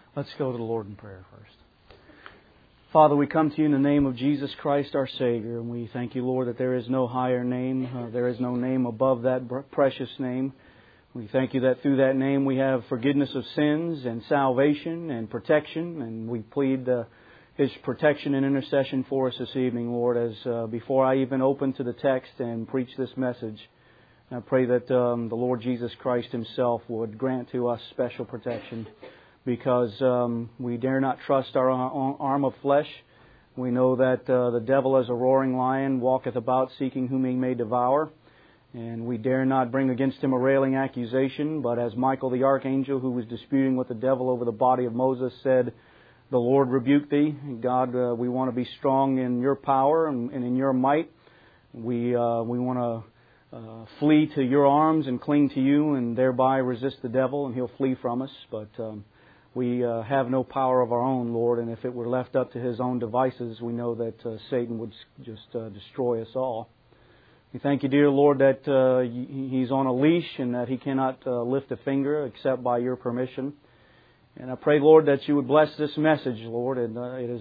Let's go to the Lord in prayer first. Father, we come to you in the name of Jesus Christ, our Savior, and we thank you, Lord, that there is no higher name. There is no name above that precious name. We thank you that through that name we have forgiveness of sins and salvation and protection, and we plead His protection and intercession for us this evening, Lord, as before I even open to the text and preach this message, I pray that the Lord Jesus Christ Himself would grant to us special protection, because we dare not trust our arm of flesh. We know that the devil as a roaring lion walketh about seeking whom he may devour. And we dare not bring against him a railing accusation, but as Michael the archangel, who was disputing with the devil over the body of Moses, said, "The Lord rebuke thee." God, we want to be strong in your power and in your might. We want to flee to your arms and cling to you, and thereby resist the devil, and he'll flee from us. But we have no power of our own, Lord, and if it were left up to his own devices, we know that Satan would just destroy us all. We thank you, dear Lord, that he's on a leash and that he cannot lift a finger except by your permission. And I pray, Lord, that you would bless this message, Lord, and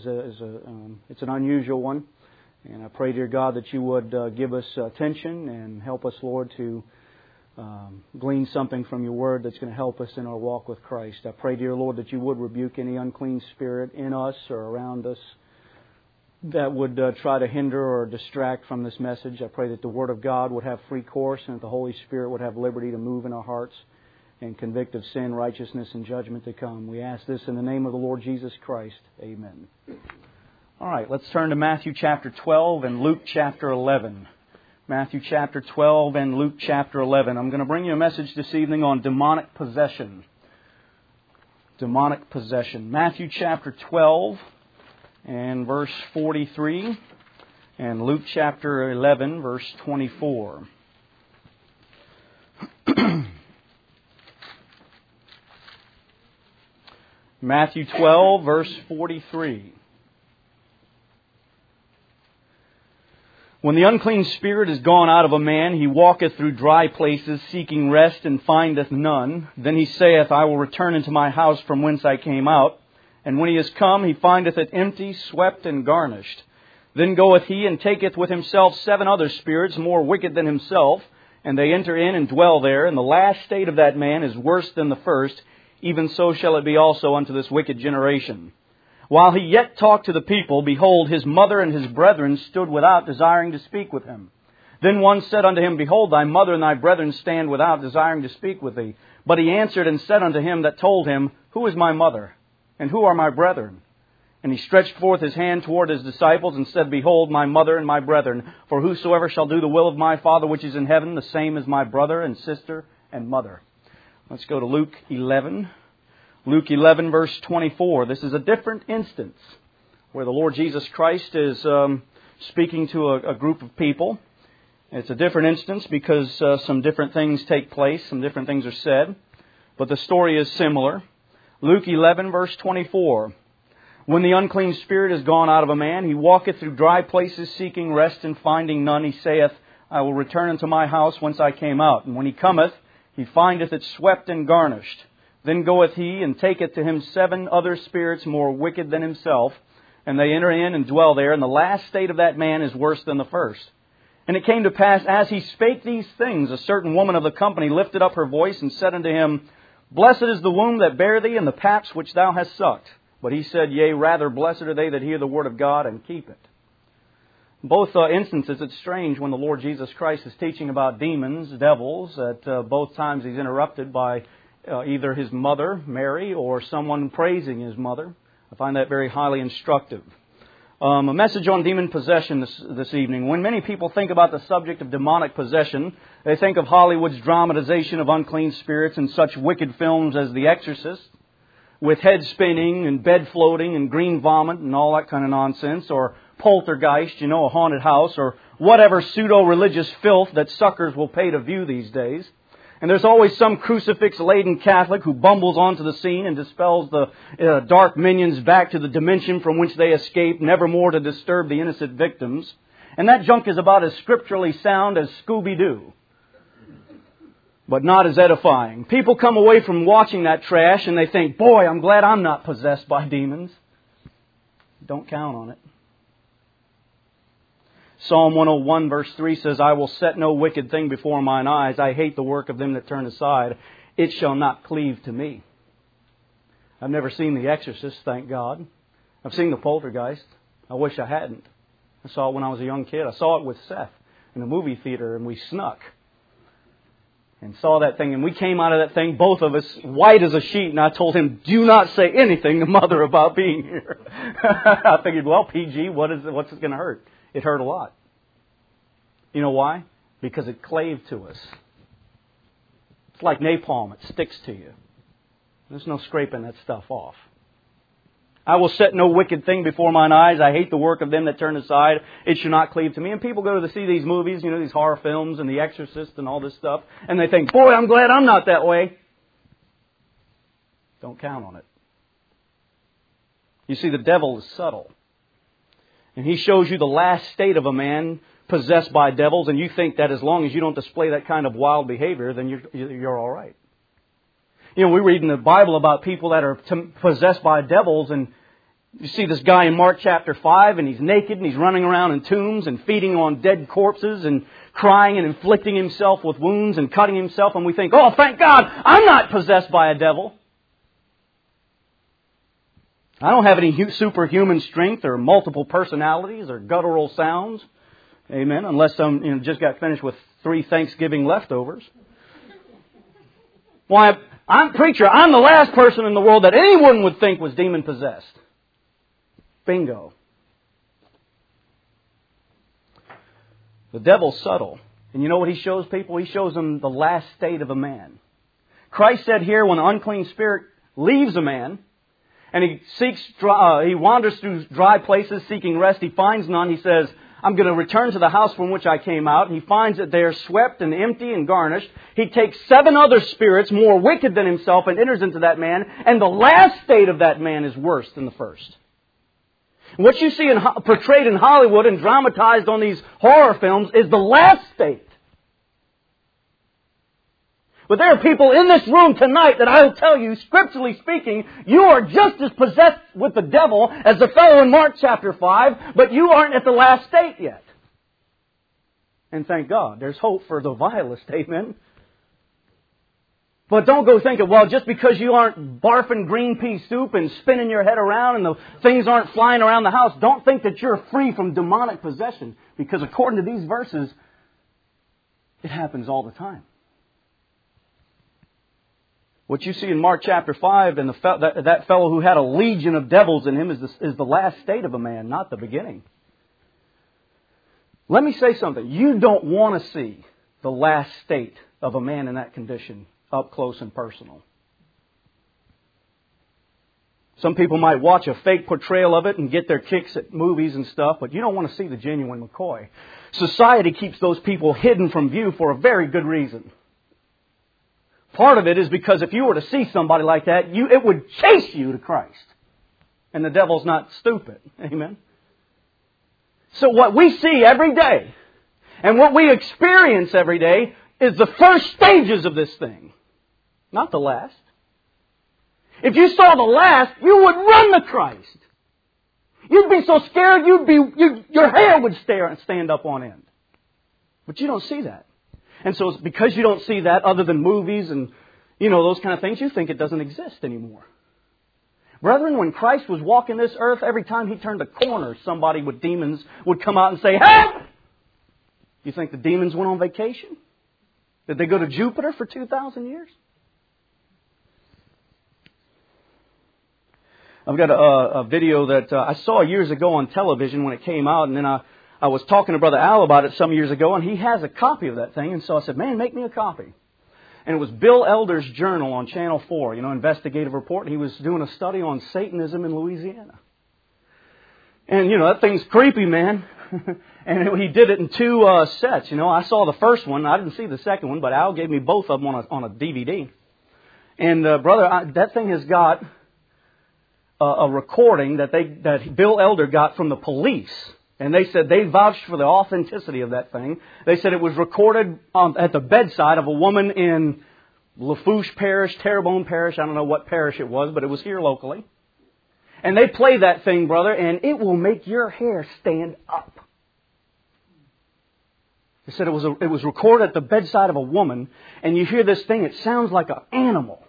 it's an unusual one. And I pray, dear God, that you would give us attention and help us, Lord, to glean something from your word that's going to help us in our walk with Christ. I pray, dear Lord, that you would rebuke any unclean spirit in us or around us that would try to hinder or distract from this message. I pray that the Word of God would have free course and that the Holy Spirit would have liberty to move in our hearts and convict of sin, righteousness, and judgment to come. We ask this in the name of the Lord Jesus Christ. Amen. All right, let's turn to Matthew chapter 12 and Luke chapter 11. Matthew chapter 12 and Luke chapter 11. I'm going to bring you a message this evening on demonic possession. Demonic possession. Matthew chapter 12 and verse 43, and Luke chapter 11, verse 24. Matthew 12, verse 43. When the unclean spirit is gone out of a man, he walketh through dry places, seeking rest, and findeth none. Then he saith, I will return into my house from whence I came out. And when he is come, he findeth it empty, swept, and garnished. Then goeth he and taketh with himself 7 other spirits more wicked than himself, and they enter in and dwell there. And the last state of that man is worse than the first. Even so shall it be also unto this wicked generation. While he yet talked to the people, behold, his mother and his brethren stood without, desiring to speak with him. Then one said unto him, Behold, thy mother and thy brethren stand without, desiring to speak with thee. But he answered and said unto him that told him, Who is my mother? And who are my brethren? And he stretched forth his hand toward his disciples and said, Behold, my mother and my brethren. For whosoever shall do the will of my Father which is in heaven, the same is my brother and sister and mother. Let's go to Luke 11. Luke 11, verse 24. This is a different instance where the Lord Jesus Christ is speaking to a group of people. It's a different instance because some different things take place, some different things are said. But the story is similar. Luke 11, verse 24. When the unclean spirit is gone out of a man, he walketh through dry places, seeking rest, and finding none. He saith, I will return unto my house whence I came out. And when he cometh, he findeth it swept and garnished. Then goeth he and taketh to him 7 other spirits more wicked than himself, and they enter in and dwell there. And the last state of that man is worse than the first. And it came to pass, as he spake these things, a certain woman of the company lifted up her voice and said unto him, Blessed is the womb that bare thee, and the paps which thou hast sucked. But he said, Yea, rather, blessed are they that hear the word of God and keep it. Both instances, it's strange when the Lord Jesus Christ is teaching about demons, devils, at both times he's interrupted by either his mother, Mary, or someone praising his mother. I find that very highly instructive. A message on demon possession this evening. When many people think about the subject of demonic possession, they think of Hollywood's dramatization of unclean spirits in such wicked films as The Exorcist, with head spinning and bed floating and green vomit and all that kind of nonsense, or Poltergeist, a haunted house, or whatever pseudo-religious filth that suckers will pay to view these days. And there's always some crucifix-laden Catholic who bumbles onto the scene and dispels the dark minions back to the dimension from which they escaped, never more to disturb the innocent victims. And that junk is about as scripturally sound as Scooby-Doo. but not as edifying. People come away from watching that trash and they think, boy, I'm glad I'm not possessed by demons. Don't count on it. Psalm 101 verse 3 says, I will set no wicked thing before mine eyes. I hate the work of them that turn aside. It shall not cleave to me. I've never seen The Exorcist, thank God. I've seen The Poltergeist. I wish I hadn't. I saw it when I was a young kid. I saw it with Seth in the movie theater, and we snuck and saw that thing. And we came out of that thing, both of us, white as a sheet. And I told him, do not say anything to Mother about being here. I figured, well, PG, what's it going to hurt? It hurt a lot. You know why? Because it clave to us. It's like napalm. It sticks to you. There's no scraping that stuff off. I will set no wicked thing before mine eyes. I hate the work of them that turn aside. It shall not cleave to me. And people go to see these movies, these horror films and The Exorcist and all this stuff. And they think, boy, I'm glad I'm not that way. Don't count on it. You see, the devil is subtle. And he shows you the last state of a man possessed by devils. And you think that as long as you don't display that kind of wild behavior, then you're all right. We read in the Bible about people that are possessed by devils, and you see this guy in Mark chapter 5, and he's naked, and he's running around in tombs, and feeding on dead corpses, and crying, and inflicting himself with wounds, and cutting himself, and we think, oh, thank God, I'm not possessed by a devil. I don't have any superhuman strength, or multiple personalities, or guttural sounds. Amen. Unless I'm just got finished with 3 Thanksgiving leftovers. Why, I'm the last person in the world that anyone would think was demon-possessed. Bingo. The devil's subtle. And you know what he shows people? He shows them the last state of a man. Christ said here, when the unclean spirit leaves a man, and he wanders through dry places seeking rest, he finds none, he says, I'm going to return to the house from which I came out. And he finds it there swept and empty and garnished. He takes 7 other spirits more wicked than himself and enters into that man. And the last state of that man is worse than the first. What you see portrayed in Hollywood and dramatized on these horror films is the last state. But there are people in this room tonight that I will tell you, scripturally speaking, you are just as possessed with the devil as the fellow in Mark chapter 5, but you aren't at the last state yet. And thank God, there's hope for the vilest, amen? But don't go thinking, well, just because you aren't barfing green pea soup and spinning your head around and the things aren't flying around the house, don't think that you're free from demonic possession. Because according to these verses, it happens all the time. What you see in Mark chapter 5, and that fellow who had a legion of devils in him is the last state of a man, not the beginning. Let me say something. You don't want to see the last state of a man in that condition up close and personal. Some people might watch a fake portrayal of it and get their kicks at movies and stuff, but you don't want to see the genuine McCoy. Society keeps those people hidden from view for a very good reason. Part of it is because if you were to see somebody like that, it would chase you to Christ. And the devil's not stupid. Amen? So what we see every day and what we experience every day is the first stages of this thing. Not the last. If you saw the last, you would run to Christ. You'd be so scared, your hair would stand up on end. But you don't see that. And so because you don't see that other than movies and, those kind of things, you think it doesn't exist anymore. Brethren, when Christ was walking this earth, every time He turned a corner, somebody with demons would come out and say, help! You think the demons went on vacation? Did they go to Jupiter for 2,000 years? I've got a video that I saw years ago on television when it came out, and then I was talking to Brother Al about it some years ago, and he has a copy of that thing. And so I said, man, make me a copy. And it was Bill Elder's Journal on Channel 4, investigative report. He was doing a study on Satanism in Louisiana. And, that thing's creepy, man. And he did it in 2 sets. I saw the first one. I didn't see the second one, but Al gave me both of them on a DVD. And, brother, that thing has got a recording that Bill Elder got from the police And they said they vouched for the authenticity of that thing. They said it was recorded at the bedside of a woman in Lafourche Parish, Terrebonne Parish. I don't know what parish it was, but it was here locally. And they play that thing, brother, and it will make your hair stand up. They said it was recorded at the bedside of a woman, and you hear this thing, it sounds like an animal.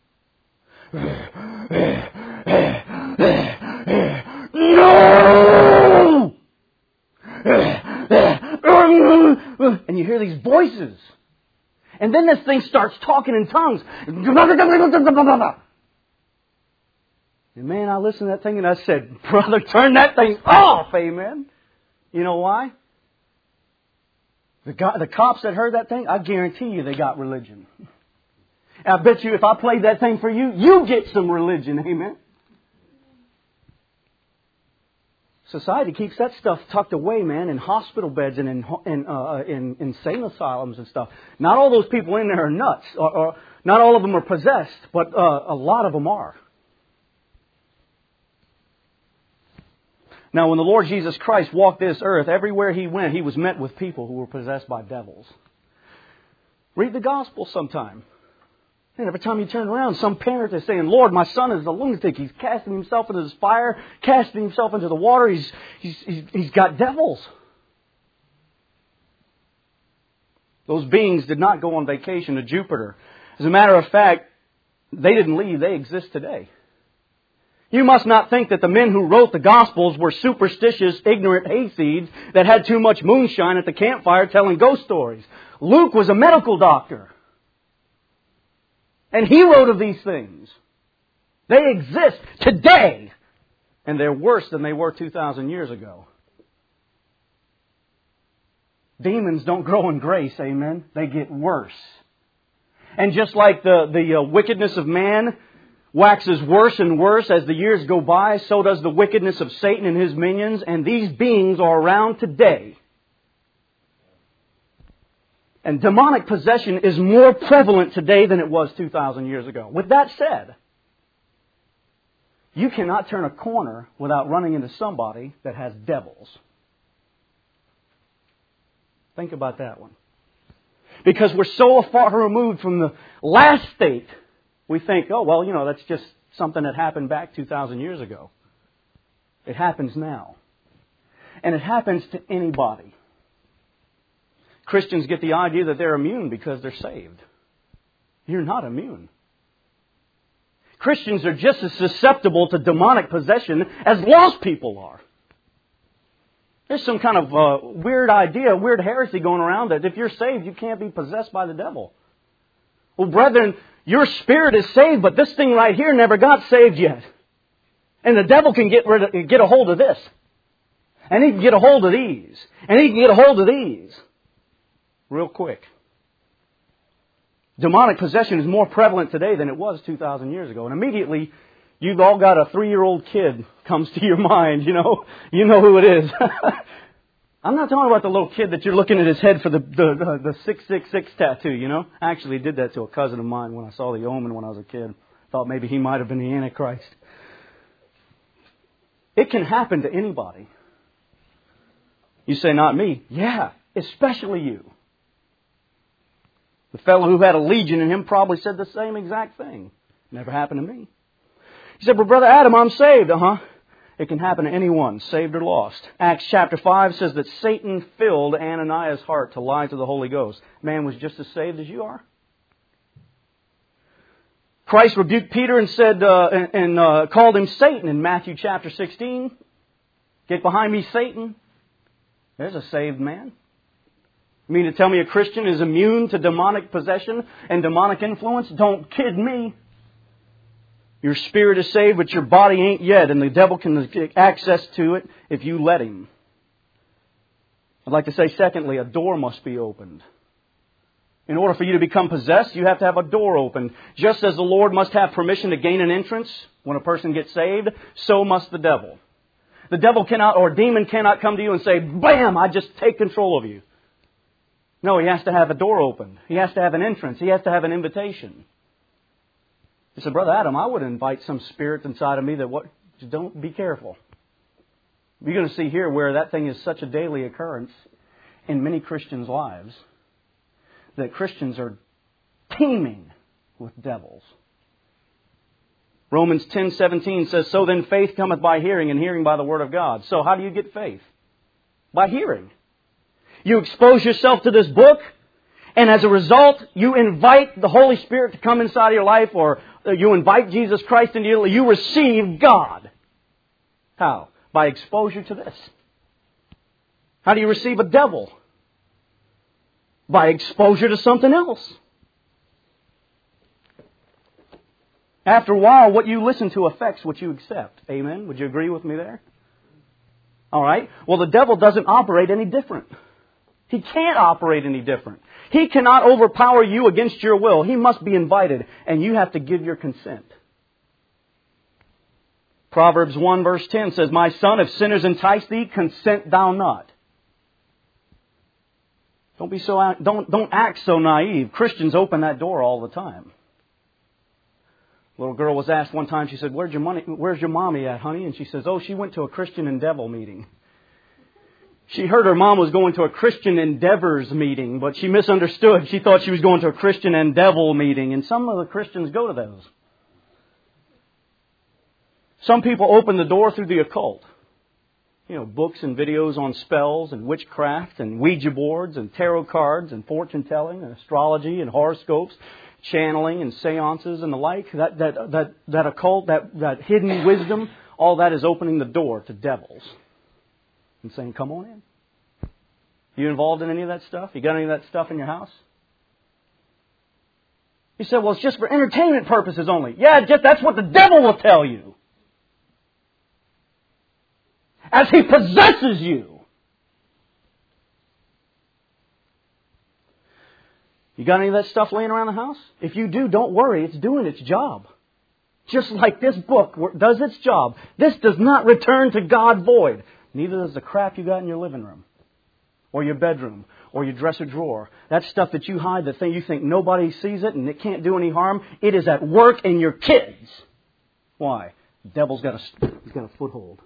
No! And you hear these voices. And then this thing starts talking in tongues. And man, I listened to that thing and I said, brother, turn that thing off, amen. You know why? The cops that heard that thing, I guarantee you they got religion. And I bet you if I played that thing for you, you get some religion, amen. Society keeps that stuff tucked away, man, in hospital beds and in insane asylums and stuff. Not all those people in there are nuts, or not all of them are possessed, but a lot of them are. Now, when the Lord Jesus Christ walked this earth, everywhere He went, He was met with people who were possessed by devils. Read the Gospel sometime. And every time you turn around, some parent is saying, Lord, my son is a lunatic. He's casting himself into this fire, casting himself into the water. He's got devils. Those beings did not go on vacation to Jupiter. As a matter of fact, they didn't leave. They exist today. You must not think that the men who wrote the Gospels were superstitious, ignorant hayseeds that had too much moonshine at the campfire telling ghost stories. Luke was a medical doctor. And he wrote of these things. They exist today. And they're worse than they were 2,000 years ago. Demons don't grow in grace, amen. They get worse. And just like the wickedness of man waxes worse and worse as the years go by, so does the wickedness of Satan and his minions. And these beings are around today. And demonic possession is more prevalent today than it was 2,000 years ago. With that said, you cannot turn a corner without running into somebody that has devils. Think about that one. Because we're so far removed from the last state, we think, oh, well, that's just something that happened back 2,000 years ago. It happens now. And it happens to anybody. Christians get the idea that they're immune because they're saved. You're not immune. Christians are just as susceptible to demonic possession as lost people are. There's some kind of weird idea, weird heresy going around that if you're saved, you can't be possessed by the devil. Well, brethren, your spirit is saved, but this thing right here never got saved yet. And the devil can get a hold of this. And he can get a hold of these. And he can get a hold of these. Real quick. Demonic possession is more prevalent today than it was 2,000 years ago. And immediately, you've all got a 3-year-old kid comes to your mind, You know who it is. I'm not talking about the little kid that you're looking at his head for the 666 tattoo, I actually did that to a cousin of mine when I saw the Omen when I was a kid. Thought maybe he might have been the Antichrist. It can happen to anybody. You say, not me. Yeah, especially you. The fellow who had a legion in him probably said the same exact thing. Never happened to me. He said, well, Brother Adam, I'm saved. It can happen to anyone, saved or lost. Acts chapter 5 says that Satan filled Ananias' heart to lie to the Holy Ghost. Man was just as saved as you are. Christ rebuked Peter and said, called him Satan in Matthew chapter 16. Get behind me, Satan. There's a saved man. You mean to tell me a Christian is immune to demonic possession and demonic influence? Don't kid me. Your spirit is saved, but your body ain't yet, and the devil can get access to it if you let him. I'd like to say, secondly, a door must be opened. In order for you to become possessed, you have to have a door opened. Just as the Lord must have permission to gain an entrance when a person gets saved, so must the devil. The devil cannot, or a demon cannot come to you and say, bam, I just take control of you. No, he has to have a door opened. He has to have an entrance. He has to have an invitation. He said, Brother Adam, I would invite some spirit inside of me that don't be careful. You're going to see here where that thing is such a daily occurrence in many Christians' lives that Christians are teeming with devils. Romans 10:17 says, "So then faith cometh by hearing, and hearing by the word of God." So how do you get faith? By hearing. You expose yourself to this book, and as a result, you invite the Holy Spirit to come inside of your life, or you invite Jesus Christ into your life. You receive God. How? By exposure to this. How do you receive a devil? By exposure to something else. After a while, what you listen to affects what you accept. Amen? Would you agree with me there? All right. Well, the devil doesn't operate any different. He can't operate any different. He cannot overpower you against your will. He must be invited, and you have to give your consent. Proverbs 1 verse 10 says, "My son, if sinners entice thee, consent thou not." Don't act so naive. Christians open that door all the time. A little girl was asked one time, she said, where's your mommy at, honey? And she says, oh, she went to a Christian Endeavor meeting. She heard her mom was going to a Christian Endeavors meeting, but she misunderstood. She thought she was going to a Christian Endeavor meeting, and some of the Christians go to those. Some people open the door through the occult. You know, books and videos on spells and witchcraft and Ouija boards and tarot cards and fortune telling and astrology and horoscopes, channeling and seances and the like. That occult, that hidden wisdom, all that is opening the door to devils and saying, come on in. You involved in any of that stuff? You got any of that stuff in your house? You said, well, it's just for entertainment purposes only. Yeah, that's what the devil will tell you. As he possesses you. You got any of that stuff laying around the house? If you do, don't worry. It's doing its job. Just like this book does its job. This does not return to God void. Neither does the crap you got in your living room. Or your bedroom. Or your dresser drawer. That stuff that you hide, the thing you think nobody sees it and it can't do any harm. It is at work in your kids. Why? The devil's got a foothold.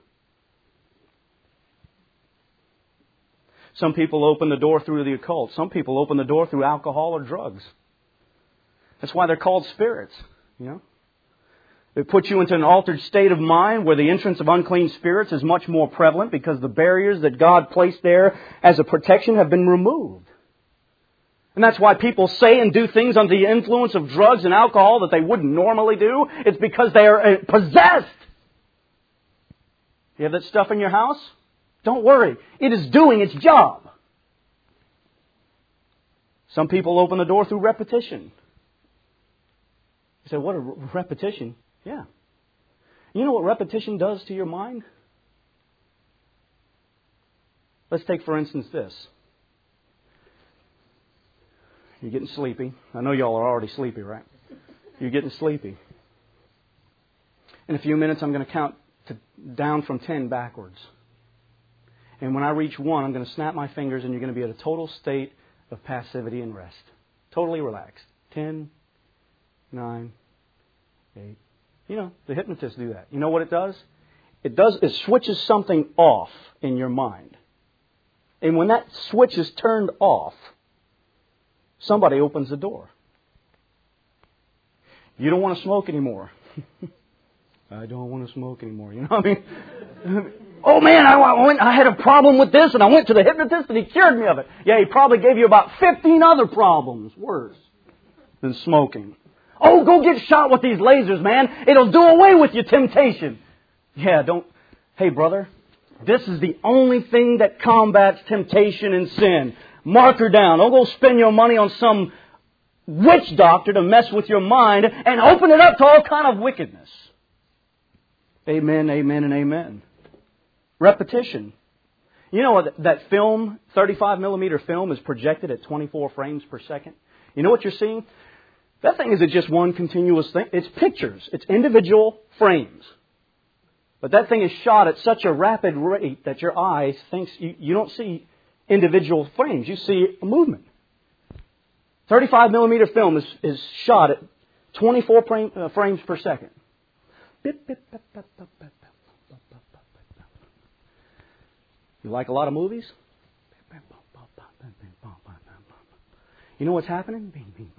Some people open the door through the occult. Some people open the door through alcohol or drugs. That's why they're called spirits. You know, they put you into an altered state of mind where the entrance of unclean spirits is much more prevalent because the barriers that God placed there as a protection have been removed. And that's why people say and do things under the influence of drugs and alcohol that they wouldn't normally do. It's because they are possessed. You have that stuff in your house? Don't worry. It is doing its job. Some people open the door through repetition. You say, what a repetition? Yeah. You know what repetition does to your mind? Let's take, for instance, this. You're getting sleepy. I know y'all are already sleepy, right? You're getting sleepy. In a few minutes, I'm going to count down from 10 backwards. And when I reach 1, I'm going to snap my fingers and you're going to be at a total state of passivity and rest. Totally relaxed. 10, 9, 8. You know, the hypnotists do that. You know what it does? It switches something off in your mind. And when that switch is turned off, somebody opens the door. You don't want to smoke anymore. I don't want to smoke anymore. You know what I mean? Oh man, I had a problem with this and I went to the hypnotist and he cured me of it. Yeah, he probably gave you about 15 other problems worse than smoking. Oh, go get shot with these lasers, man. It'll do away with your temptation. Yeah, hey brother, this is the only thing that combats temptation and sin. Mark her down. Don't go spend your money on some witch doctor to mess with your mind and open it up to all kind of wickedness. Amen, amen, and amen. Repetition. You know what that film, 35 millimeter film, is projected at 24 frames per second? You know what you're seeing? That thing isn't just one continuous thing. It's pictures. It's individual frames. But that thing is shot at such a rapid rate that your eye thinks you don't see individual frames. You see a movement. 35 millimeter film is shot at 24 frames per second. You like a lot of movies? You know what's happening?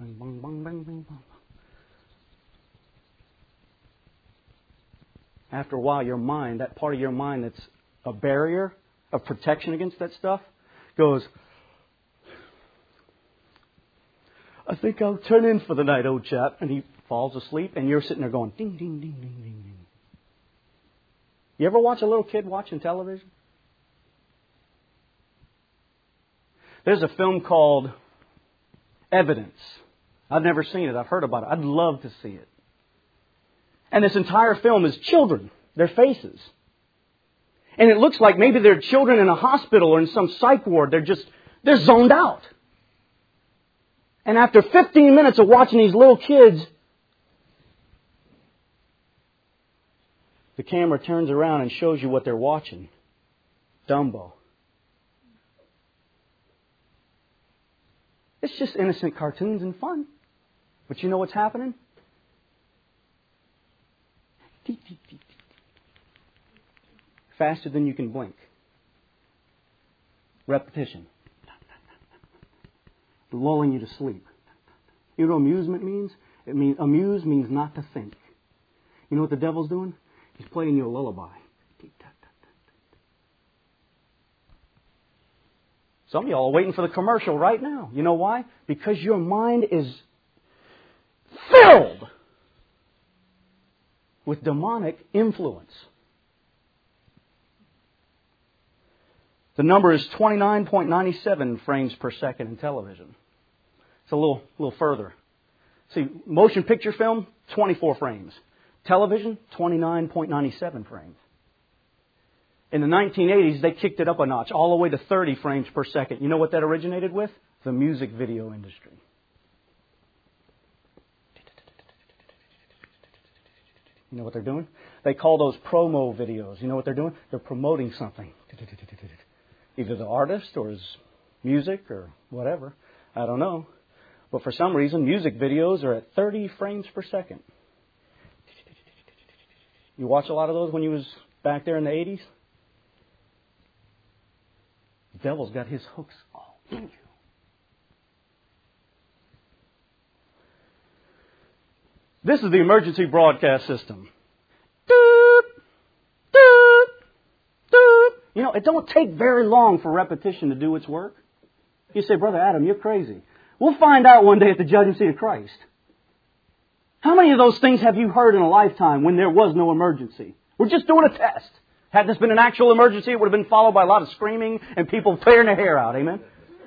After a while, your mind, that part of your mind that's a barrier of protection against that stuff, goes, I think I'll turn in for the night, old chap. And he falls asleep, and you're sitting there going, ding, ding, ding, ding, ding, ding. You ever watch a little kid watching television? There's a film called Evidence. I've never seen it. I've heard about it. I'd love to see it. And this entire film is children, their faces. And it looks like maybe they're children in a hospital or in some psych ward. They're zoned out. And after 15 minutes of watching these little kids, the camera turns around and shows you what they're watching. Dumbo. It's just innocent cartoons and fun. But you know what's happening? Faster than you can blink. Repetition. Lulling you to sleep. You know what amusement means? Amuse means not to think. You know what the devil's doing? He's playing you a lullaby. Some of y'all are waiting for the commercial right now. You know why? Because your mind is filled with demonic influence. The number is 29.97 frames per second in television. It's a little further. See, motion picture film, 24 frames. Television, 29.97 frames. In the 1980s, they kicked it up a notch, all the way to 30 frames per second. You know what that originated with? The music video industry. You know what they're doing? They call those promo videos. You know what they're doing? They're promoting something. Either the artist or his music or whatever. I don't know. But for some reason, music videos are at 30 frames per second. You watch a lot of those when you was back there in the 80s? The devil's got his hooks all in you. This is the emergency broadcast system. Doot, doot, doot. You know, it don't take very long for repetition to do its work. You say, Brother Adam, you're crazy. We'll find out one day at the judgment seat of Christ. How many of those things have you heard in a lifetime when there was no emergency? We're just doing a test. Had this been an actual emergency, it would have been followed by a lot of screaming and people tearing their hair out. Amen?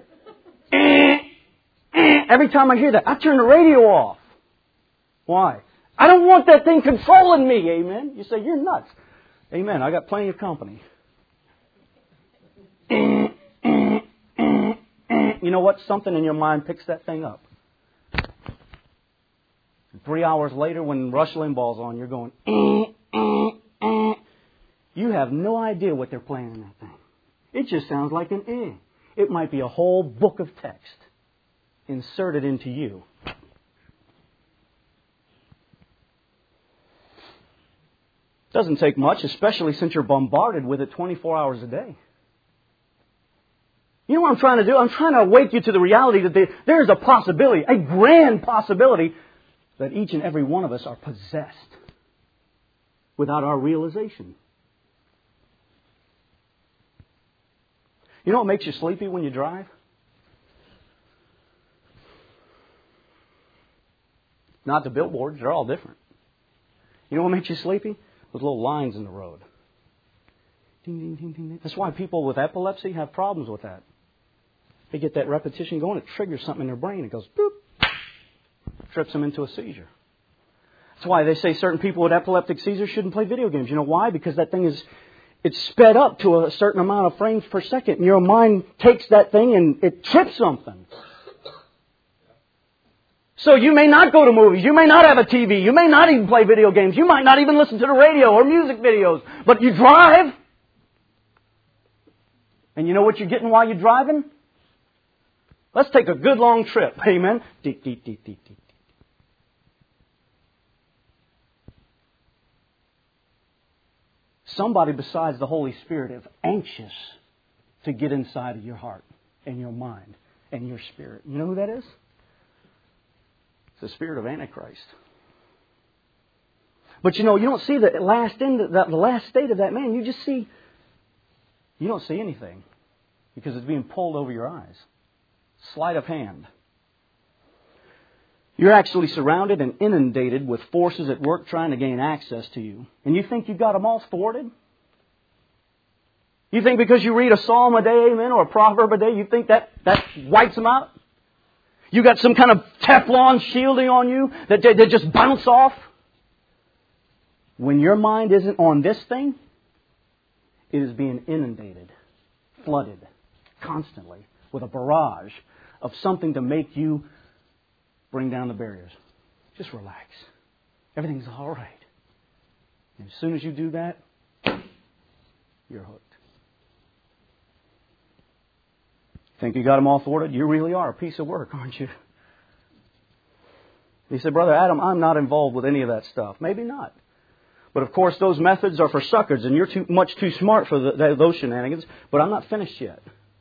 Every time I hear that, I turn the radio off. Why? I don't want that thing controlling me. Amen? You say, you're nuts. Amen. I got plenty of company. You know what? Something in your mind picks that thing up. 3 hours later, when Rush Limbaugh's on, you're going, You have no idea what they're playing in that thing. It just sounds like an eh. It might be a whole book of text inserted into you. Doesn't take much, especially since you're bombarded with it 24 hours a day. You know what I'm trying to do? I'm trying to awake you to the reality that there is a possibility, a grand possibility, that each and every one of us are possessed without our realization. You know what makes you sleepy when you drive? Not the billboards, they're all different. You know what makes you sleepy? Those little lines in the road. Ding, ding, ding, ding, ding. That's why people with epilepsy have problems with that. They get that repetition going, it triggers something in their brain. It goes, boop, trips them into a seizure. That's why they say certain people with epileptic seizures shouldn't play video games. You know why? Because that thing it's sped up to a certain amount of frames per second. And your mind takes that thing and it trips something. So you may not go to movies. You may not have a TV. You may not even play video games. You might not even listen to the radio or music videos. But you drive. And you know what you're getting while you're driving? Let's take a good long trip. Amen. Deep, deep, deep, deep, deep. Somebody besides the Holy Spirit is anxious to get inside of your heart and your mind and your spirit. You know who that is? It's the spirit of Antichrist. But you don't see the last state of that man. You don't see anything because it's being pulled over your eyes. Sleight of hand. You're actually surrounded and inundated with forces at work trying to gain access to you. And you think you've got them all thwarted? You think because you read a psalm a day, amen, or a proverb a day, you think that wipes them out? You got some kind of Teflon shielding on you that they just bounce off? When your mind isn't on this thing, it is being inundated, flooded, constantly with a barrage of something to make you bring down the barriers. Just relax. Everything's all right. And as soon as you do that, you're hooked. Think you got them all thwarted? You really are a piece of work, aren't you? He said, Brother Adam, I'm not involved with any of that stuff. Maybe not. But of course, those methods are for suckers, and you're much too smart for those shenanigans. But I'm not finished yet.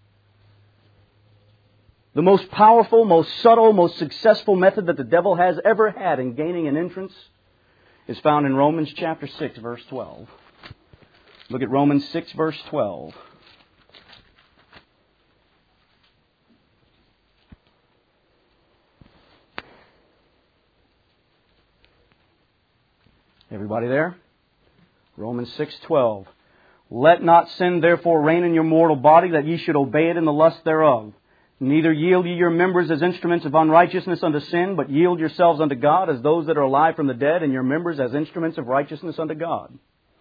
The most powerful, most subtle, most successful method that the devil has ever had in gaining an entrance is found in Romans chapter 6, verse 12. Look at Romans 6, verse 12. Everybody there? Romans 6:12. Let not sin therefore reign in your mortal body, that ye should obey it in the lust thereof. Neither yield ye your members as instruments of unrighteousness unto sin, but yield yourselves unto God as those that are alive from the dead, and your members as instruments of righteousness unto God.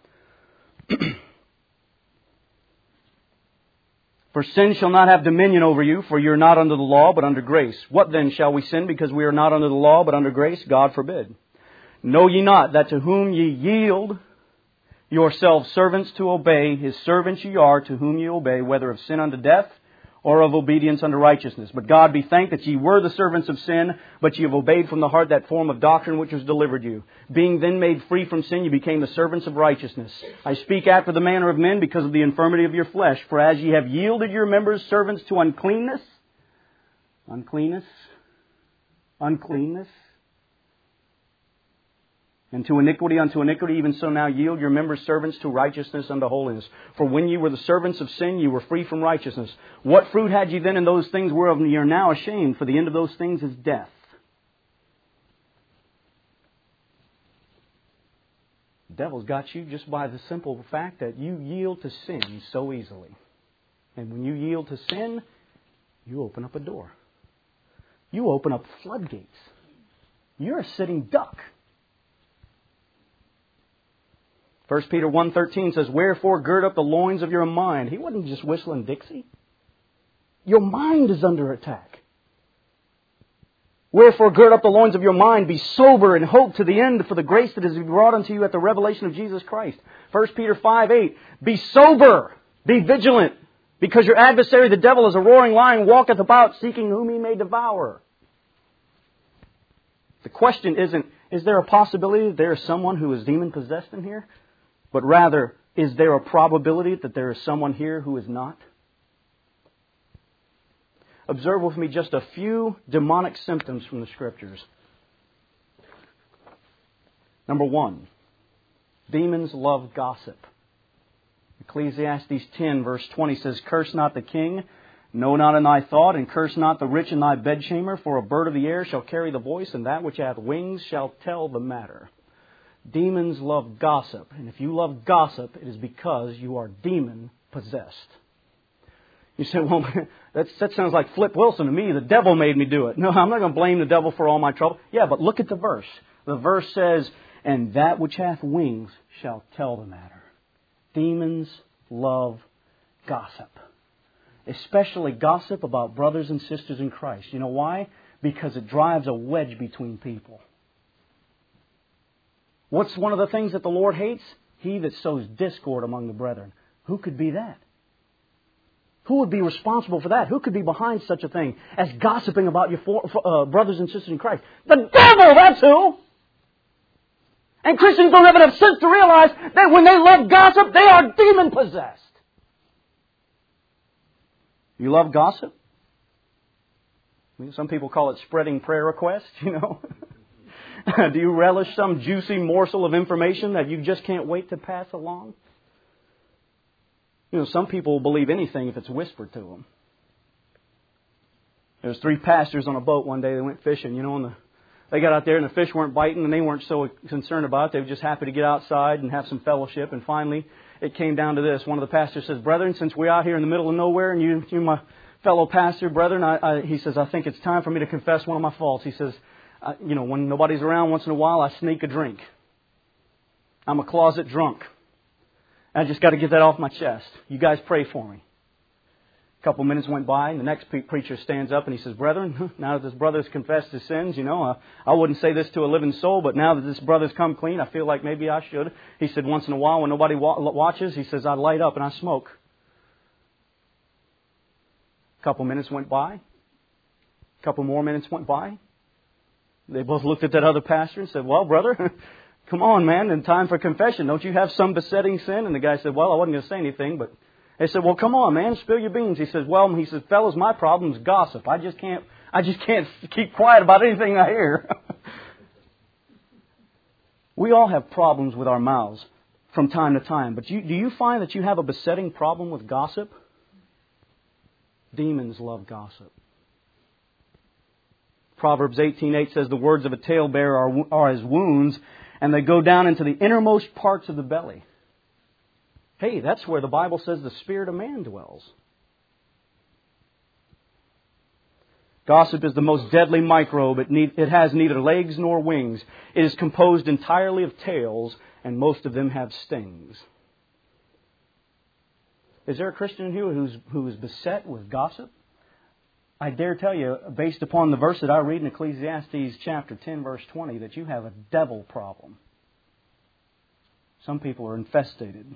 For sin shall not have dominion over you, for you are not under the law, but under grace. What then shall we sin, because we are not under the law, but under grace? God forbid. Know ye not that to whom ye yield yourselves servants to obey, his servants ye are to whom ye obey, whether of sin unto death, or of obedience unto righteousness. But God be thanked that ye were the servants of sin, but ye have obeyed from the heart that form of doctrine which was delivered you. Being then made free from sin, ye became the servants of righteousness. I speak after the manner of men because of the infirmity of your flesh. For as ye have yielded your members servants to uncleanness, and to iniquity unto iniquity, even so now yield your members servants to righteousness unto holiness. For when ye were the servants of sin, ye were free from righteousness. What fruit had ye then in those things whereof ye are now ashamed? For the end of those things is death. The devil's got you just by the simple fact that you yield to sin so easily. And when you yield to sin, you open up a door. You open up floodgates. You're a sitting duck. 1 Peter 1:13 says, Wherefore gird up the loins of your mind. He wasn't just whistling Dixie. Your mind is under attack. Wherefore gird up the loins of your mind, be sober and hope to the end for the grace that is brought unto you at the revelation of Jesus Christ. 1 Peter 5:8, be sober, be vigilant, because your adversary the devil is a roaring lion, walketh about seeking whom he may devour. The question isn't, is there a possibility that there is someone who is demon-possessed in here? But rather, is there a probability that there is someone here who is not? Observe with me just a few demonic symptoms from the Scriptures. Number 1, demons love gossip. Ecclesiastes 10 verse 20 says, Curse not the king, know not in thy thought, and curse not the rich in thy bedchamber, for a bird of the air shall carry the voice, and that which hath wings shall tell the matter. Demons love gossip, and if you love gossip, it is because you are demon-possessed. You say, well, that sounds like Flip Wilson to me. The devil made me do it. No, I'm not going to blame the devil for all my trouble. Yeah, but look at the verse. The verse says, and that which hath wings shall tell the matter. Demons love gossip. Especially gossip about brothers and sisters in Christ. You know why? Because it drives a wedge between people. What's one of the things that the Lord hates? He that sows discord among the brethren. Who could be that? Who would be responsible for that? Who could be behind such a thing as gossiping about your brothers and sisters in Christ? The devil, that's who! And Christians don't have enough sense to realize that when they love gossip, they are demon-possessed. You love gossip? Some people call it spreading prayer requests, you know. Do you relish some juicy morsel of information that you just can't wait to pass along? You know, some people will believe anything if it's whispered to them. There was 3 pastors on a boat one day. They went fishing, you know, and they got out there and the fish weren't biting and they weren't so concerned about it. They were just happy to get outside and have some fellowship. And finally, it came down to this. One of the pastors says, "Brethren, since we're out here in the middle of nowhere and you my fellow pastor, brethren," he says, "I think it's time for me to confess one of my faults." He says, "You know, when nobody's around, once in a while, I sneak a drink. I'm a closet drunk. I just got to get that off my chest. You guys pray for me." A couple minutes went by, and the next preacher stands up and he says, "Brethren, now that this brother's confessed his sins, you know, I wouldn't say this to a living soul, but now that this brother's come clean, I feel like maybe I should." He said, "Once in a while, when nobody watches," he says, "I light up and I smoke." A couple minutes went by. A couple more minutes went by. They both looked at that other pastor and said, "Well, brother, come on, man, and time for confession. Don't you have some besetting sin?" And the guy said, "Well, I wasn't going to say anything, but..." They said, "Well, come on, man, spill your beans." He says, "Fellas, my problem is gossip. I just can't keep quiet about anything I hear." We all have problems with our mouths from time to time. But do you find that you have a besetting problem with gossip? Demons love gossip. Proverbs 18:8 says, "The words of a talebearer are as wounds, and they go down into the innermost parts of the belly." Hey, that's where the Bible says the spirit of man dwells. Gossip is the most deadly microbe. It has neither legs nor wings. It is composed entirely of tails, and most of them have stings. Is there a Christian here who is beset with gossip? I dare tell you, based upon the verse that I read in Ecclesiastes chapter 10, verse 20, that you have a devil problem. Some people are infestated.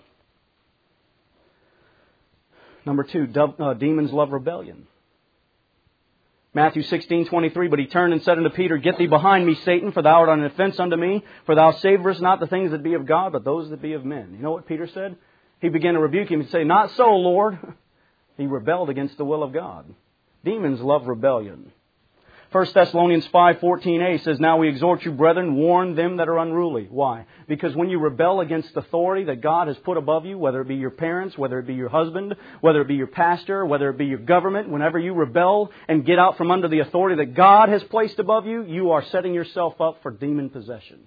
Number 2, demons love rebellion. Matthew 16:23, "But he turned and said unto Peter, Get thee behind me, Satan, for thou art an offense unto me, for thou savorest not the things that be of God, but those that be of men." You know what Peter said? He began to rebuke him and say, "Not so, Lord." He rebelled against the will of God. Demons love rebellion. 1 Thessalonians 5:14a says, "Now we exhort you, brethren, warn them that are unruly." Why? Because when you rebel against authority that God has put above you, whether it be your parents, whether it be your husband, whether it be your pastor, whether it be your government, whenever you rebel and get out from under the authority that God has placed above you, you are setting yourself up for demon possession.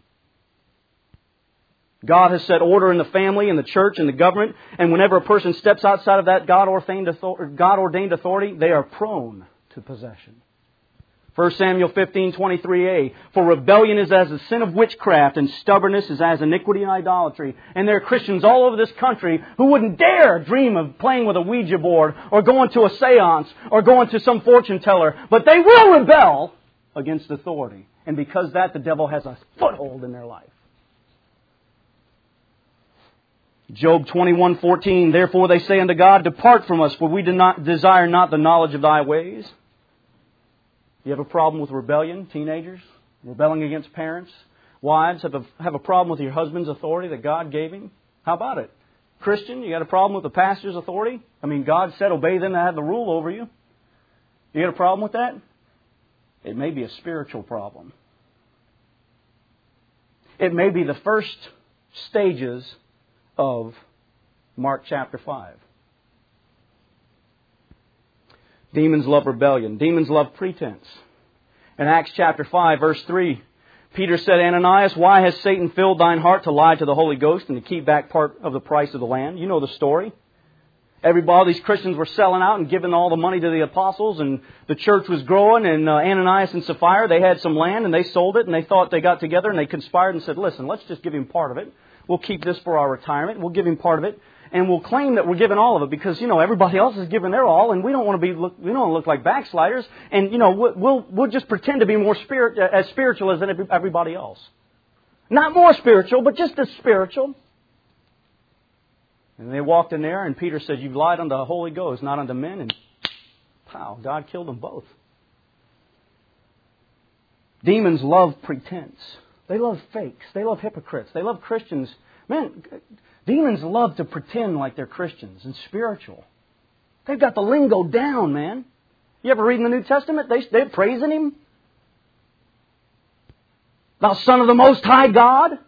God has set order in the family, in the church, in the government, and whenever a person steps outside of that God-ordained authority, they are prone to possession. 1 Samuel 15:23a, "For rebellion is as the sin of witchcraft, and stubbornness is as iniquity and idolatry." And there are Christians all over this country who wouldn't dare dream of playing with a Ouija board, or going to a seance, or going to some fortune teller. But they will rebel against authority. And because of that, the devil has a foothold in their life. Job 21:14, "Therefore they say unto God, Depart from us, for we do not desire not the knowledge of thy ways." You have a problem with rebellion, teenagers? Rebelling against parents? Wives, have a problem with your husband's authority that God gave him? How about it? Christian, you got a problem with the pastor's authority? I mean, God said obey them that have the rule over you. You got a problem with that? It may be a spiritual problem. It may be the first stages of Mark chapter 5. Demons love rebellion. Demons love pretense. In Acts chapter 5, verse 3, Peter said, "Ananias, why has Satan filled thine heart to lie to the Holy Ghost and to keep back part of the price of the land?" You know the story. All these Christians were selling out and giving all the money to the apostles, and the church was growing, and Ananias and Sapphira, they had some land and they sold it, and they thought they got together and they conspired and said, "Listen, let's just give him part of it. We'll keep this for our retirement. We'll give him part of it. And we'll claim that we're giving all of it because, everybody else is giving their all, and we don't want to we don't look like backsliders. And, we'll just pretend to be more as spiritual as everybody else. Not more spiritual, but just as spiritual." And they walked in there, and Peter said, "You've lied unto the Holy Ghost, not unto men." And pow, God killed them both. Demons love pretense. They love fakes. They love hypocrites. They love Christians. Man, demons love to pretend like they're Christians and spiritual. They've got the lingo down, man. You ever read in the New Testament? They're praising Him. Thou Son of the Most High God.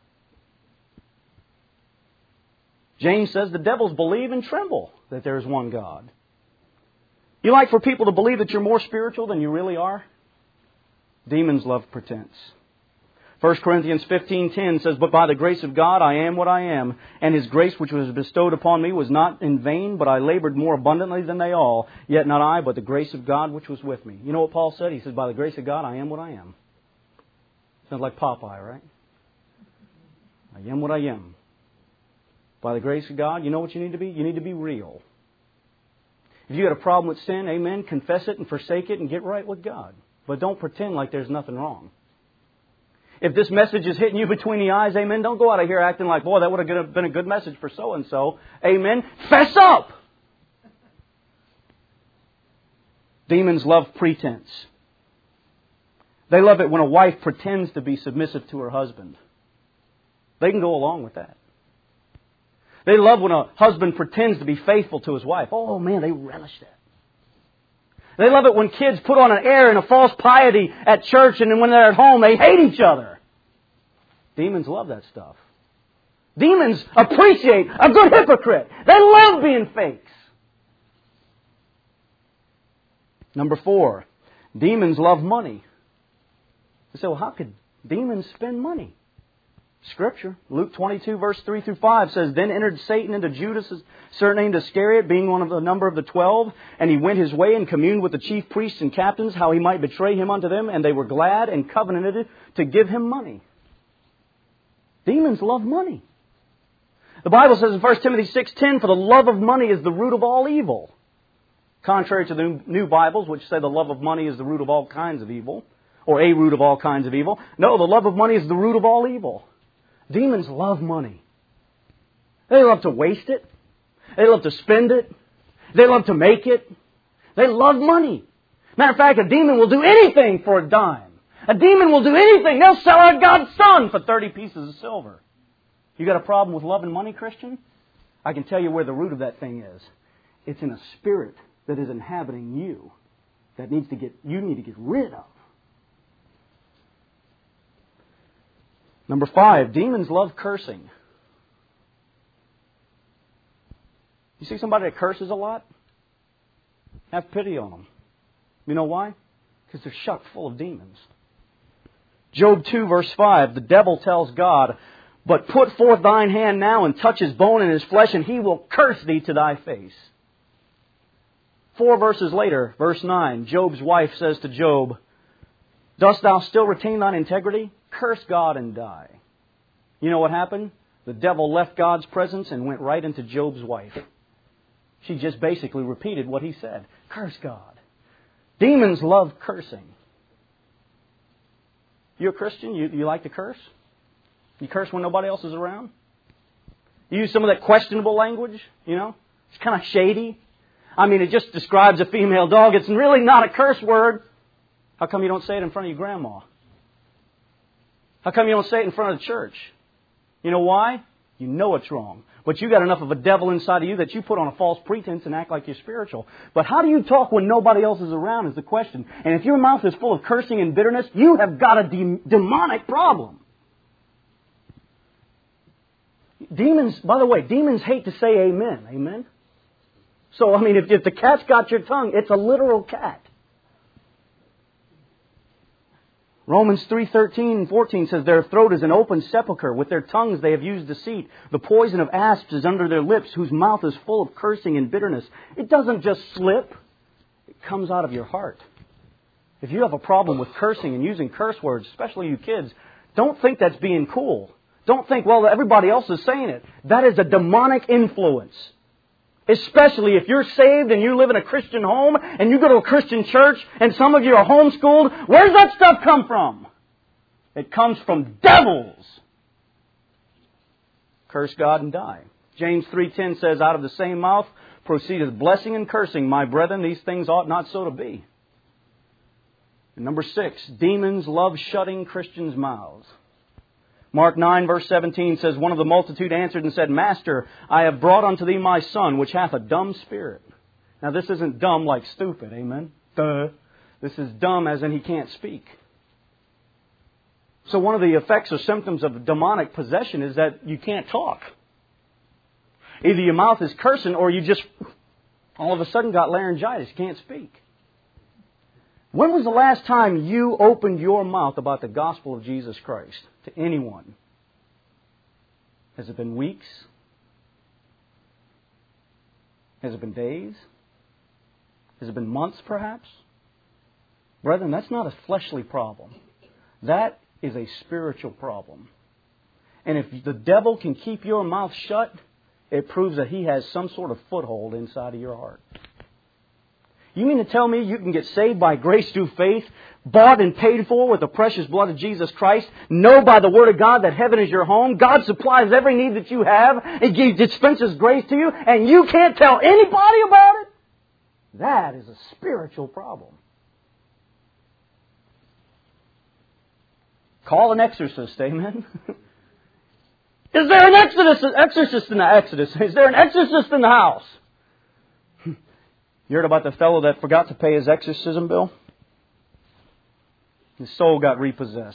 James says the devils believe and tremble that there is one God. You like for people to believe that you're more spiritual than you really are? Demons love pretense. 1 Corinthians 15:10 says, But by the grace of God I am what I am, and His grace which was bestowed upon me was not in vain, but I labored more abundantly than they all. Yet not I, but the grace of God which was with me. You know what Paul said? He said, By the grace of God I am what I am. Sounds like Popeye, right? I am what I am. By the grace of God, you know what you need to be? You need to be real. If you got a problem with sin, amen, confess it and forsake it and get right with God. But don't pretend like there's nothing wrong. If this message is hitting you between the eyes, amen, don't go out of here acting like, boy, that would have been a good message for so-and-so. Amen. Fess up! Demons love pretense. They love it when a wife pretends to be submissive to her husband. They can go along with that. They love when a husband pretends to be faithful to his wife. Oh, man, they relish that. They love it when kids put on an air and a false piety at church, and then when they're at home, they hate each other. Demons love that stuff. Demons appreciate a good hypocrite. They love being fakes. Number 4, demons love money. You say, well, how could demons spend money? Scripture, Luke 22, verse 3 through 5 says, Then entered Satan into Judas, surnamed Iscariot, being one of the number of the 12, and he went his way and communed with the chief priests and captains, how he might betray him unto them, and they were glad and covenanted to give him money. Demons love money. The Bible says in 1 Timothy 6:10, For the love of money is the root of all evil. Contrary to the New Bibles, which say the love of money is the root of all kinds of evil, or a root of all kinds of evil. No, the love of money is the root of all evil. Demons love money. They love to waste it. They love to spend it. They love to make it. They love money. Matter of fact, a demon will do anything for a dime. A demon will do anything. They'll sell out God's Son for 30 pieces of silver. You got a problem with loving money, Christian? I can tell you where the root of that thing is. It's in a spirit that is inhabiting you that you need to get rid of. Number 5, demons love cursing. You see somebody that curses a lot? Have pity on them. You know why? Because they're chock full of demons. Job 2, verse 5, the devil tells God, But put forth thine hand now and touch his bone and his flesh, and he will curse thee to thy face. 4 verses later, verse 9, Job's wife says to Job, Dost thou still retain thine integrity? Curse God and die. You know what happened? The devil left God's presence and went right into Job's wife. She just basically repeated what he said. Curse God. Demons love cursing. You're a Christian? You like to curse? You curse when nobody else is around? You use some of that questionable language? You know? It's kind of shady. I mean, it just describes a female dog. It's really not a curse word. How come you don't say it in front of your grandma? How come you don't say it in front of the church? You know why? You know it's wrong. But you got enough of a devil inside of you that you put on a false pretense and act like you're spiritual. But how do you talk when nobody else is around is the question. And if your mouth is full of cursing and bitterness, you have got a demonic problem. Demons, by the way, demons hate to say amen. Amen? So, I mean, if the cat's got your tongue, it's a literal cat. Romans 3:13 and 14 says, Their throat is an open sepulchre. With their tongues they have used deceit. The poison of asps is under their lips, whose mouth is full of cursing and bitterness. It doesn't just slip. It comes out of your heart. If you have a problem with cursing and using curse words, especially you kids, don't think that's being cool. Don't think, well, everybody else is saying it. That is a demonic influence. Especially if you're saved and you live in a Christian home and you go to a Christian church and some of you are homeschooled. Where does that stuff come from? It comes from devils. Curse God and die. James 3:10 says, Out of the same mouth proceedeth blessing and cursing. My brethren, these things ought not so to be. And number 6, demons love shutting Christians' mouths. Mark 9, verse 17 says, One of the multitude answered and said, Master, I have brought unto thee my son, which hath a dumb spirit. Now, this isn't dumb like stupid, amen? Duh. This is dumb as in he can't speak. So one of the effects or symptoms of demonic possession is that you can't talk. Either your mouth is cursing or you just all of a sudden got laryngitis. You can't speak. When was the last time you opened your mouth about the gospel of Jesus Christ to anyone? Has it been weeks? Has it been days? Has it been months, perhaps? Brethren, that's not a fleshly problem. That is a spiritual problem. And if the devil can keep your mouth shut, it proves that he has some sort of foothold inside of your heart. You mean to tell me you can get saved by grace through faith, bought and paid for with the precious blood of Jesus Christ, know by the Word of God that heaven is your home, God supplies every need that you have, He dispenses grace to you, and you can't tell anybody about it? That is a spiritual problem. Call an exorcist, amen? Is there an exorcist in the Exodus? Is there an exorcist in the house? You heard about the fellow that forgot to pay his exorcism bill? His soul got repossessed.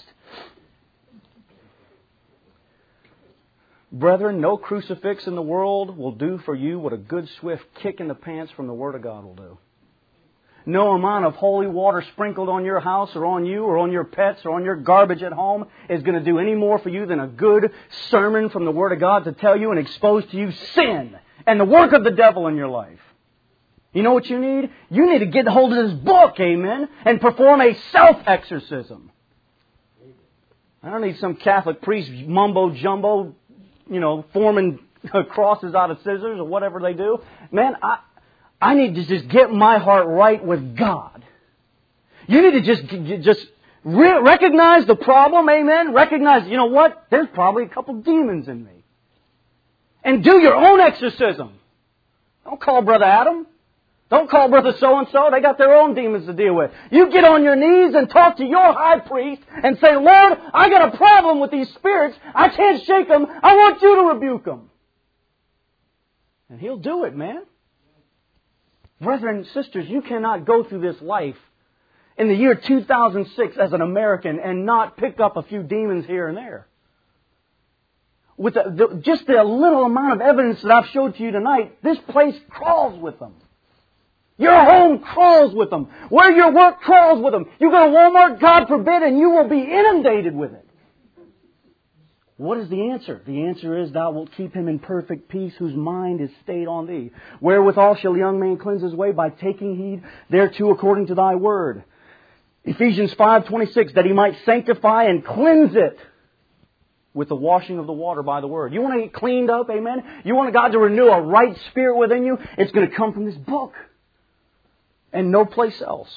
Brethren, no crucifix in the world will do for you what a good swift kick in the pants from the Word of God will do. No amount of holy water sprinkled on your house or on you or on your pets or on your garbage at home is going to do any more for you than a good sermon from the Word of God to tell you and expose to you sin and the work of the devil in your life. You know what you need? You need to get hold of this book, amen, and perform a self-exorcism. I don't need some Catholic priest mumbo-jumbo, forming crosses out of scissors or whatever they do. Man, I need to just get my heart right with God. You need to just recognize the problem, amen? Recognize, you know what? There's probably a couple demons in me. And do your own exorcism. Don't call Brother Adam. Don't call Brother so-and-so. They got their own demons to deal with. You get on your knees and talk to your high priest and say, Lord, I got a problem with these spirits. I can't shake them. I want you to rebuke them. And He'll do it, man. Brethren and sisters, you cannot go through this life in the year 2006 as an American and not pick up a few demons here and there. With just the little amount of evidence that I've showed to you tonight, this place crawls with them. Your home crawls with them. Where your work crawls with them. You go to Walmart, God forbid, and you will be inundated with it. What is the answer? The answer is, thou wilt keep him in perfect peace whose mind is stayed on thee. Wherewithal shall a young man cleanse his way? By taking heed thereto according to thy word. Ephesians 5:26, that he might sanctify and cleanse it with the washing of the water by the word. You want to get cleaned up, amen? You want God to renew a right spirit within you? It's going to come from this book. And no place else.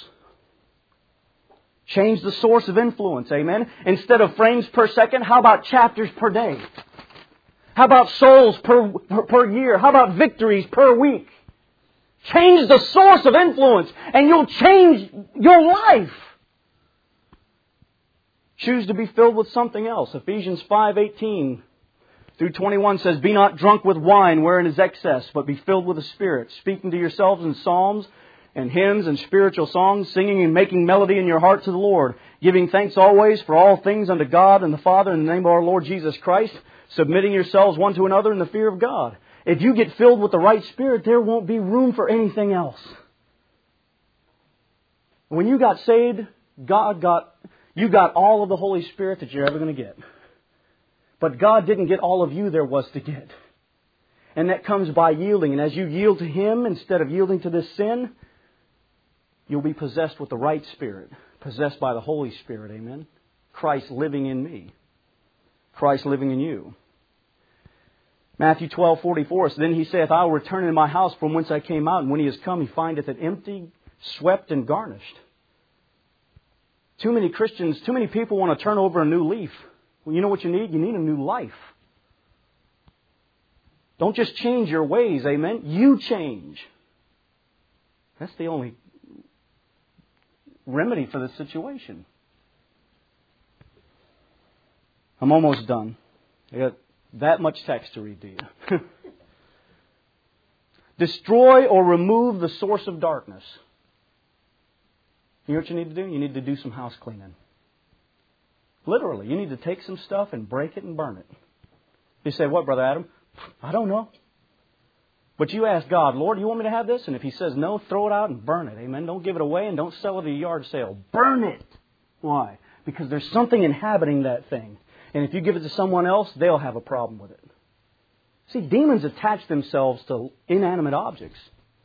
Change the source of influence, amen? Instead of frames per second, how about chapters per day? How about souls per year? How about victories per week? Change the source of influence and you'll change your life. Choose to be filled with something else. Ephesians 5:18 through 21 says, be not drunk with wine wherein is excess, but be filled with the Spirit, speaking to yourselves in psalms and hymns and spiritual songs, singing and making melody in your heart to the Lord, giving thanks always for all things unto God and the Father in the name of our Lord Jesus Christ, submitting yourselves one to another in the fear of God. If you get filled with the right Spirit, there won't be room for anything else. When you got saved, you got all of the Holy Spirit that you're ever going to get. But God didn't get all of you there was to get. And that comes by yielding. And as you yield to Him instead of yielding to this sin, you'll be possessed with the right Spirit. Possessed by the Holy Spirit, amen? Christ living in me. Christ living in you. Matthew 12:44, so then He saith, I will return into my house from whence I came out, and when He is come, He findeth it empty, swept, and garnished. Too many Christians, too many people want to turn over a new leaf. Well, you know what you need? You need a new life. Don't just change your ways, amen? You change. That's the only remedy for the situation. I'm almost done. I got that much text to read to you. Destroy or remove the source of darkness. You know what you need to do? You need to do some house cleaning. Literally, you need to take some stuff and break it and burn it. You say, what, Brother Adam? I don't know. But you ask God, Lord, you want me to have this? And if He says no, throw it out and burn it. Amen. Don't give it away and don't sell it at a yard sale. Burn it. Why? Because there's something inhabiting that thing. And if you give it to someone else, they'll have a problem with it. See, demons attach themselves to inanimate objects.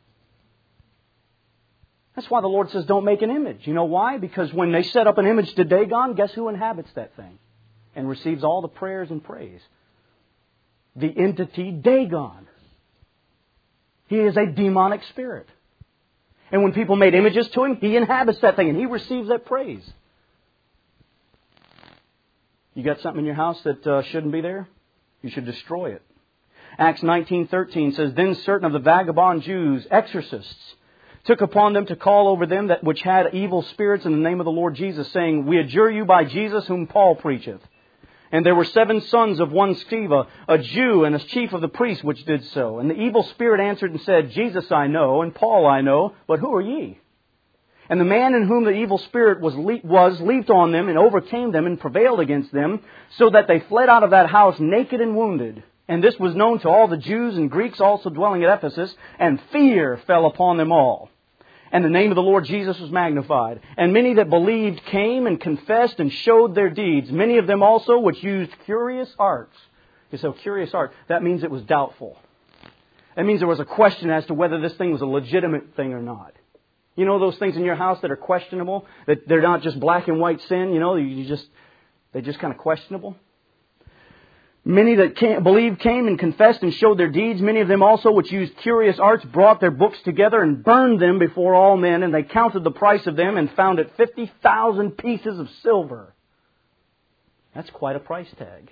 That's why the Lord says don't make an image. You know why? Because when they set up an image to Dagon, guess who inhabits that thing? And receives all the prayers and praise? The entity Dagon. He is a demonic spirit. And when people made images to him, he inhabits that thing and he receives that praise. You got something in your house that shouldn't be there? You should destroy it. Acts 19:13 says, Then certain of the vagabond Jews, exorcists, took upon them to call over them that which had evil spirits in the name of the Lord Jesus, saying, We adjure you by Jesus whom Paul preacheth. And there were 7 sons of one Sceva, a Jew and a chief of the priests, which did so. And the evil spirit answered and said, Jesus I know, and Paul I know, but who are ye? And the man in whom the evil spirit was leaped on them and overcame them and prevailed against them, so that they fled out of that house naked and wounded. And this was known to all the Jews and Greeks also dwelling at Ephesus, and fear fell upon them all. And the name of the Lord Jesus was magnified. And many that believed came and confessed and showed their deeds. Many of them also which used curious arts. You say, curious art, that means it was doubtful. That means there was a question as to whether this thing was a legitimate thing or not. You know those things in your house that are questionable? That they're not just black and white sin, you know, they're just kind of questionable? Many that believed came and confessed and showed their deeds. Many of them also which used curious arts brought their books together and burned them before all men. And they counted the price of them and found it 50,000 pieces of silver. That's quite a price tag.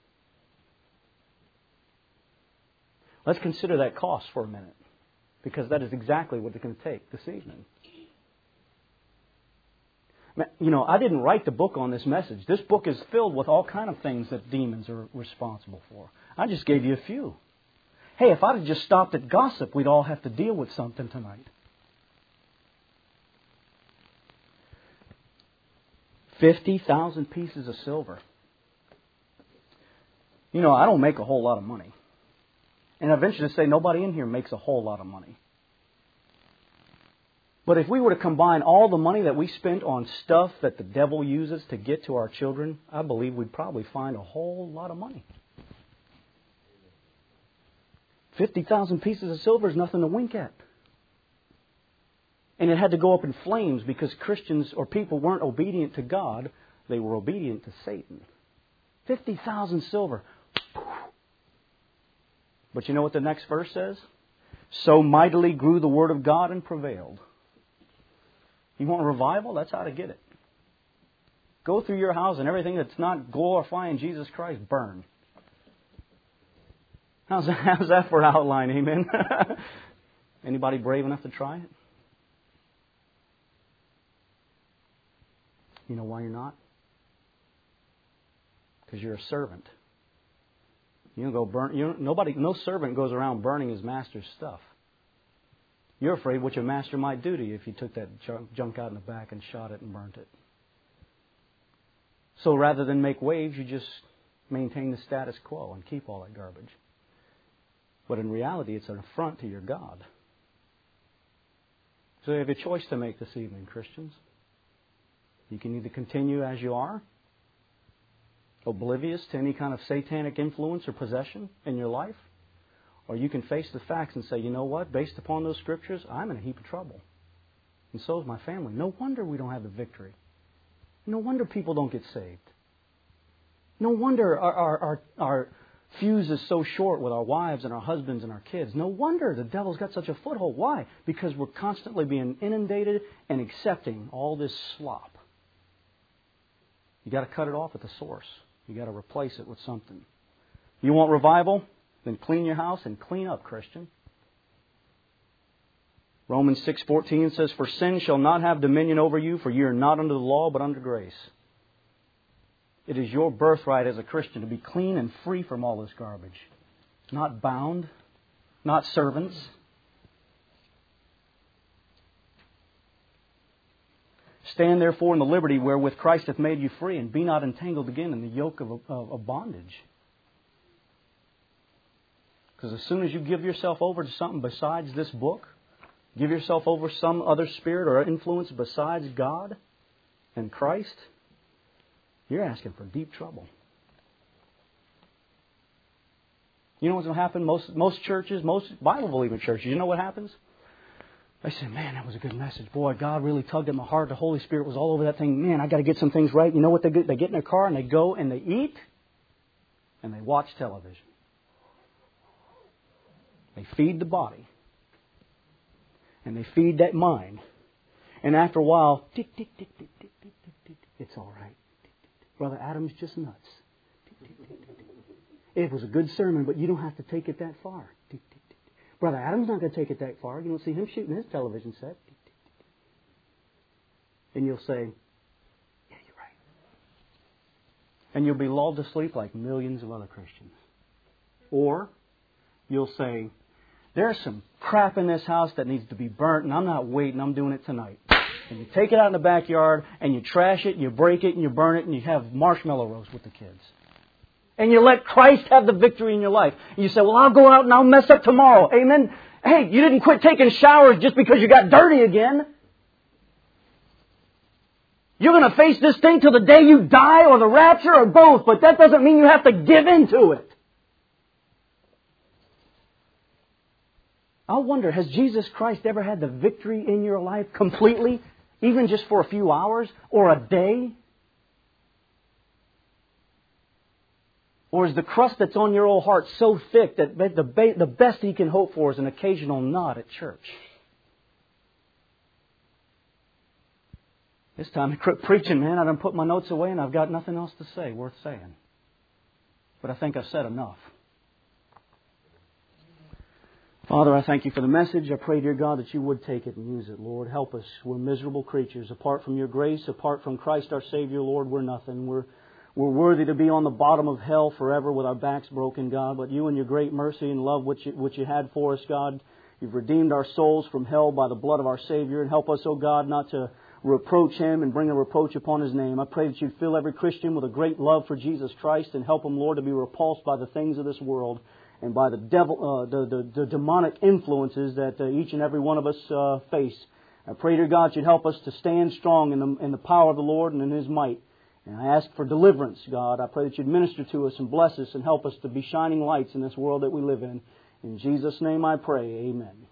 Let's consider that cost for a minute. Because that is exactly what it's going to take this evening. You know, I didn't write the book on this message. This book is filled with all kind of things that demons are responsible for. I just gave you a few. Hey, if I'd have just stopped at gossip, we'd all have to deal with something tonight. 50,000 pieces of silver. You know, I don't make a whole lot of money. And I venture to say nobody in here makes a whole lot of money. But if we were to combine all the money that we spent on stuff that the devil uses to get to our children, I believe we'd probably find a whole lot of money. 50,000 pieces of silver is nothing to wink at. And it had to go up in flames because Christians or people weren't obedient to God. They were obedient to Satan. 50,000 silver. But you know what the next verse says? So mightily grew the word of God and prevailed. You want a revival? That's how to get it. Go through your house and everything that's not glorifying Jesus Christ, burn. How's that for an outline? Amen? Anybody brave enough to try it? You know why you're not? Because you're a servant. You don't go burn. No servant goes around burning his master's stuff. You're afraid what your master might do to you if you took that junk out in the back and shot it and burnt it. So rather than make waves, you just maintain the status quo and keep all that garbage. But in reality, it's an affront to your God. So you have a choice to make this evening, Christians. You can either continue as you are, oblivious to any kind of satanic influence or possession in your life, or you can face the facts and say, you know what, based upon those scriptures, I'm in a heap of trouble. And so is my family. No wonder we don't have the victory. No wonder people don't get saved. No wonder our fuse is so short with our wives and our husbands and our kids. No wonder the devil's got such a foothold. Why? Because we're constantly being inundated and accepting all this slop. You got to cut it off at the source. You got to replace it with something. You want revival? Then clean your house and clean up, Christian. Romans 6:14 says, For sin shall not have dominion over you, for you are not under the law, but under grace. It is your birthright as a Christian to be clean and free from all this garbage. Not bound, not servants. Stand therefore in the liberty wherewith Christ hath made you free, and be not entangled again in the yoke of bondage. Because as soon as you give yourself over to something besides this book, give yourself over to some other spirit or influence besides God and Christ, you're asking for deep trouble. You know what's going to happen? Most churches, most Bible-believing churches, you know what happens? They say, man, that was a good message. Boy, God really tugged at my heart. The Holy Spirit was all over that thing. Man, I got to get some things right. You know what they do? They get in their car and they go and they eat and they watch television. They feed the body. And they feed that mind. And after a while, tick, tick, tick, tick, tick, tick, tick, tick, it's all right. Brother Adam's just nuts. Tick, tick, tick, tick, tick. It was a good sermon, but you don't have to take it that far. Tick, tick, tick. Brother Adam's not going to take it that far. You don't see him shooting his television set. And you'll say, yeah, you're right. And you'll be lulled to sleep like millions of other Christians. Or you'll say, there's some crap in this house that needs to be burnt, and I'm not waiting, I'm doing it tonight. And you take it out in the backyard, and you trash it, and you break it, and you burn it, and you have marshmallow roast with the kids. And you let Christ have the victory in your life. And you say, well, I'll go out and I'll mess up tomorrow. Amen. Hey, you didn't quit taking showers just because you got dirty again. You're going to face this thing till the day you die or the rapture or both, but that doesn't mean you have to give into it. I wonder, has Jesus Christ ever had the victory in your life completely, even just for a few hours or a day? Or is the crust that's on your old heart so thick that the best He can hope for is an occasional nod at church? It's time to quit preaching, man. I done put my notes away and I've got nothing else to say worth saying. But I think I've said enough. Father, I thank You for the message. I pray, dear God, that You would take it and use it, Lord. Help us. We're miserable creatures. Apart from Your grace, apart from Christ our Savior, Lord, we're nothing. We're worthy to be on the bottom of hell forever with our backs broken, God. But You in Your great mercy and love which you had for us, God, You've redeemed our souls from hell by the blood of our Savior. And help us, oh God, not to reproach Him and bring a reproach upon His name. I pray that You'd fill every Christian with a great love for Jesus Christ and help them, Lord, to be repulsed by the things of this world and by the devil, the demonic influences that each and every one of us face. I pray, dear God, You'd help us to stand strong in the power of the Lord and in His might. And I ask for deliverance, God. I pray that You'd minister to us and bless us and help us to be shining lights in this world that we live in. In Jesus' name I pray, amen.